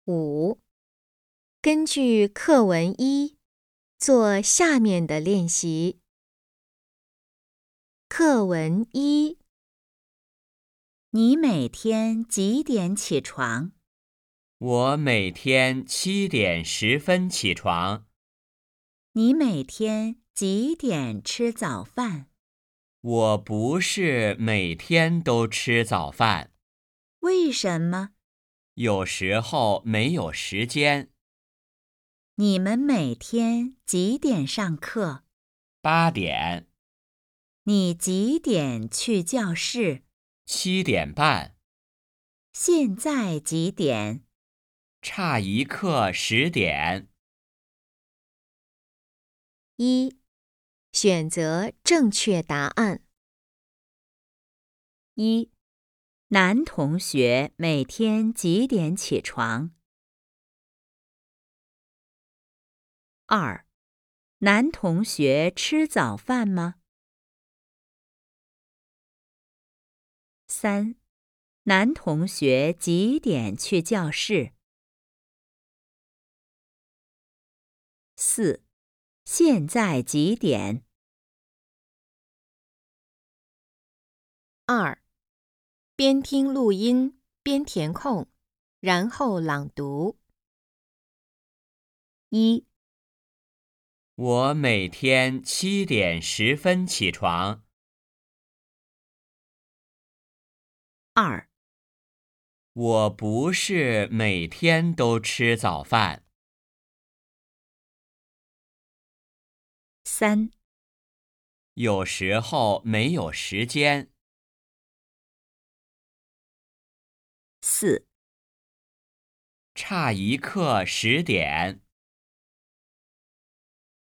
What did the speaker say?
5. 根据课文1做下面的练习。课文1： 你每天几点起床？ 我每天7点10分起床。 你每天几点吃早饭？ 我不是每天都吃早饭， 为什么？ 有时候没有时间。 你们每天几点上课 8点、 你几点去教室 7点半， 现在几点差一刻10点。 1. 选择正确答案。 1. 男同学每天几点起床？ 2. 男同学吃早饭吗？ 3. 男同学几点去教室？ 4. 现在几点 2. 边听录音边填空，然后朗读。 1. 我每天7点10分起床。 2. 我不是每天都吃早饭， 3. 有时候没有时间。 4. 差一刻10点。